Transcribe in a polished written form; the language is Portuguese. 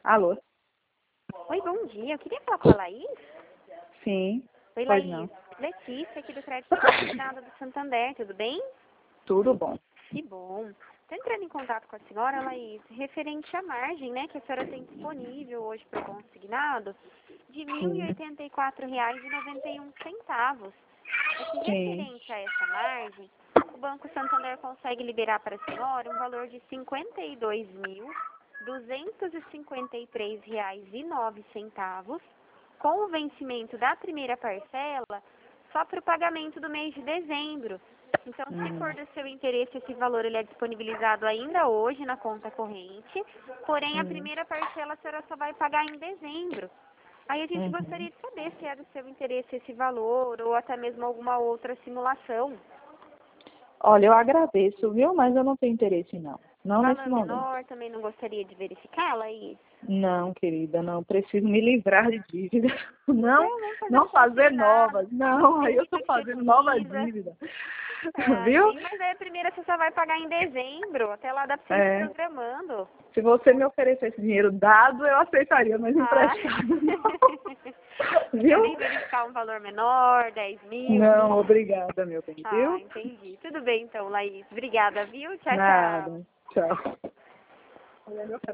Alô? Oi, bom dia. Eu queria falar com a Laís. Sim. Oi, Pois Laís. não. Letícia, aqui do Crédito Consignado do Santander, tudo bem? Tudo bom. Que bom. Estou entrando em contato com a senhora, Laís, referente à margem, né, que a senhora tem disponível hoje para o consignado, de R$ Sim. 1.084,91. Aqui, Sim. referente a essa margem, o Banco Santander consegue liberar para a senhora um valor de R$ 52.253,09, com o vencimento da primeira parcela só para o pagamento do mês de dezembro. Então, se for do seu interesse, esse valor ele é disponibilizado ainda hoje na conta corrente, porém a primeira parcela a senhora só vai pagar em dezembro. Aí a gente gostaria de saber se é do seu interesse esse valor ou até mesmo alguma outra simulação. Olha, eu agradeço, viu? Mas eu não tenho interesse, não. Não nesse Valor momento. menor, também não gostaria de verificar, Laís? Não, querida, não. Preciso me livrar de dívidas. Não, Então, vamos fazer não um fazer consignado. novas. Não, aí eu Evita tô que você fazendo nova utiliza. dívida. Ah, Viu? sim, mas aí a primeira você só vai pagar em dezembro. Até lá dá pra você ir se É. programando. Se você me oferecesse dinheiro dado, eu aceitaria, mas Ah. emprestado não. Não quer nem Viu? verificar um valor menor, 10 mil, Não, 15? obrigada, meu bem, Ah, viu? entendi. Tudo bem então, Laís. Obrigada, viu? Tchau, tchau. Nada. Tchau.